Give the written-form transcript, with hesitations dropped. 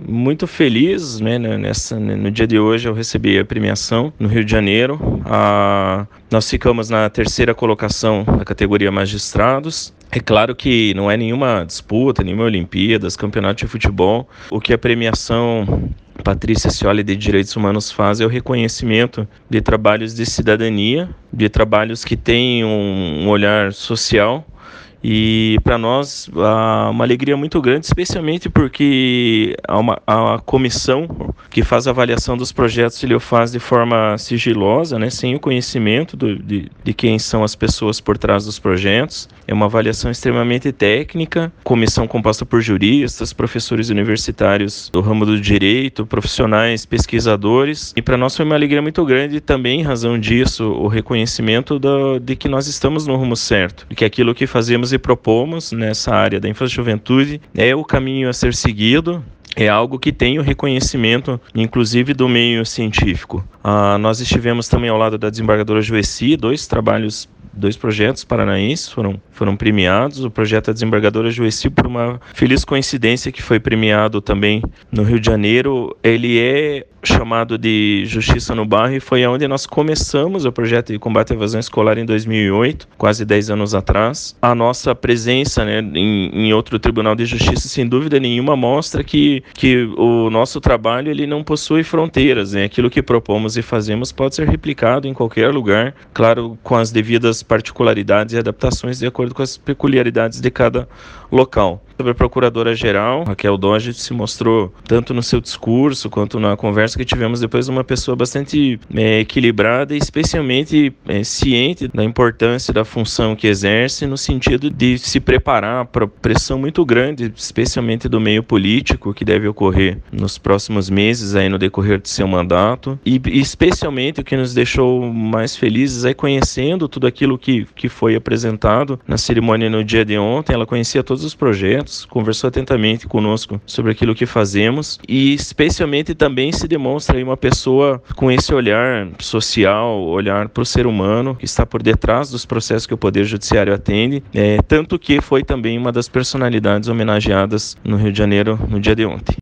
muito feliz, né, no dia de hoje eu recebi a premiação no Rio de Janeiro. Nós ficamos na terceira colocação da categoria magistrados. É claro que não é nenhuma disputa, nenhuma Olimpíadas, campeonato de futebol. O que a premiação Patrícia Scioli de Direitos Humanos faz é o reconhecimento de trabalhos de cidadania, de trabalhos que têm um olhar social. E para nós há uma alegria muito grande, especialmente porque a comissão que faz a avaliação dos projetos, ele o faz de forma sigilosa, né, sem o conhecimento de quem são as pessoas por trás dos projetos. É uma avaliação extremamente técnica, comissão composta por juristas, professores universitários do ramo do direito, profissionais, pesquisadores. E para nós foi uma alegria muito grande também, em razão disso, o reconhecimento de que nós estamos no rumo certo, de que aquilo que fazemos e propomos nessa área da infrajuventude é o caminho a ser seguido. É algo que tem o reconhecimento, inclusive, do meio científico. Nós estivemos também ao lado da desembargadora Joeci, dois projetos paranaenses foram premiados. O projeto da desembargadora Joeci, por uma feliz coincidência que foi premiado também no Rio de Janeiro, ele é chamado de Justiça no Bairro e foi onde nós começamos o projeto de combate à evasão escolar em 2008, quase 10 anos atrás. A nossa presença, né, em outro tribunal de justiça, sem dúvida nenhuma, mostra que o nosso trabalho ele não possui fronteiras, né? Aquilo que propomos e fazemos pode ser replicado em qualquer lugar, claro, com as devidas particularidades e adaptações de acordo com as peculiaridades de cada local. Sobre a Procuradora-Geral, Raquel Doge, se mostrou, tanto no seu discurso quanto na conversa que tivemos depois, uma pessoa bastante equilibrada e especialmente ciente da importância da função que exerce, no sentido de se preparar para a pressão muito grande, especialmente do meio político, que deve ocorrer nos próximos meses, aí no decorrer de seu mandato, e especialmente o que nos deixou mais felizes é conhecendo tudo aquilo que foi apresentado na cerimônia no dia de ontem. Ela conhecia todos os projetos, conversou atentamente conosco sobre aquilo que fazemos e especialmente também se demonstra aí uma pessoa com esse olhar social, olhar para o ser humano que está por detrás dos processos que o Poder Judiciário atende, tanto que foi também uma das personalidades homenageadas no Rio de Janeiro no dia de ontem.